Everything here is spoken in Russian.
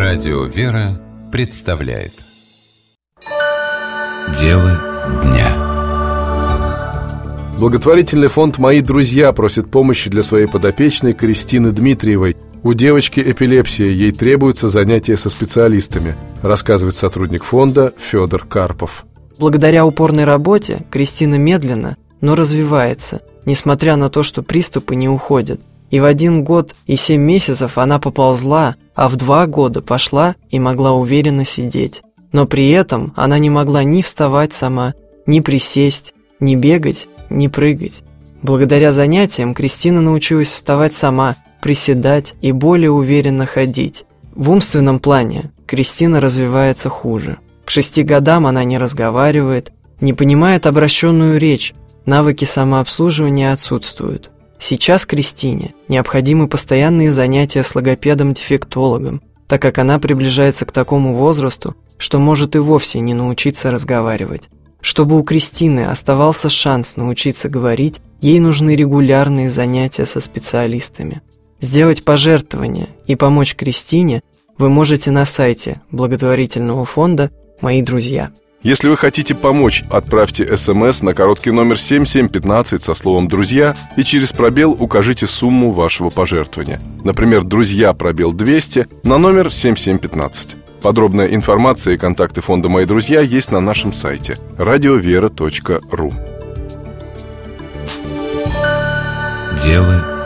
Радио «Вера» представляет Дело дня. Благотворительный фонд «Мои друзья» просит помощи для своей подопечной Кристины Дмитриевой. У девочки эпилепсия, ей требуются занятия со специалистами, рассказывает сотрудник фонда Федор Карпов. Благодаря упорной работе Кристина медленно, но развивается, несмотря на то, что приступы не уходят. И в 1 год и 7 месяцев она поползла, а в 2 года пошла и могла уверенно сидеть. Но при этом она не могла ни вставать сама, ни присесть, ни бегать, ни прыгать. Благодаря занятиям Кристина научилась вставать сама, приседать и более уверенно ходить. В умственном плане Кристина развивается хуже. К 6 годам она не разговаривает, не понимает обращенную речь, навыки самообслуживания отсутствуют. Сейчас Кристине необходимы постоянные занятия с логопедом-дефектологом, так как она приближается к такому возрасту, что может и вовсе не научиться разговаривать. Чтобы у Кристины оставался шанс научиться говорить, ей нужны регулярные занятия со специалистами. Сделать пожертвование и помочь Кристине вы можете на сайте благотворительного фонда «Мои друзья». Если вы хотите помочь, отправьте СМС на короткий номер 7715 со словом «Друзья» и через пробел укажите сумму вашего пожертвования. Например, «Друзья» пробел 200 на номер 7715. Подробная информация и контакты фонда «Мои друзья» есть на нашем сайте radiovera.ru. Дело